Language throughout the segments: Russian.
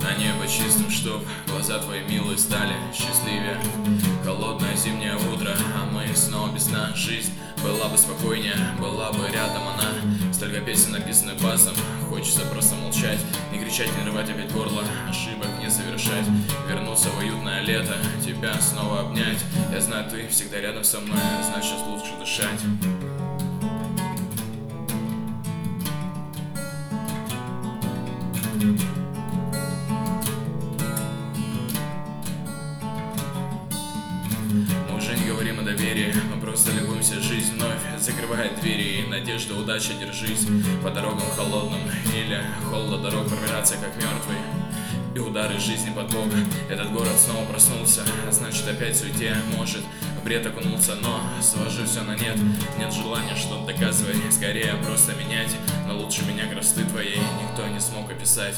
на небо чистым, чтоб глаза твои милые стали счастливее. Холодное зимнее утро, а мы снова без сна. Жизнь была бы спокойнее, была бы рядом она. Столько песен написаны басом, хочется просто молчать. Не кричать, не рвать опять горло, ошибок не совершать. Вернуться в уютное лето, тебя снова обнять. Я знаю, ты всегда рядом со мной, значит лучше дышать. Мы уже не говорим о доверии, мы просто любуемся. Жизнь вновь закрывает двери, и надежда, удача, держись. По дорогам холодным или холода дорог пробираться как мертвый, и удары жизни под бок. Этот город снова проснулся, а значит опять в суете. Может в бред окунулся, но сложу все на нет. Нет желания что-то доказывать, скорее просто менять. Но лучше меня красоты твоей никто не смог описать.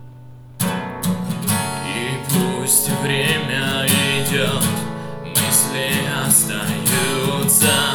И пусть время идет, мысли остаются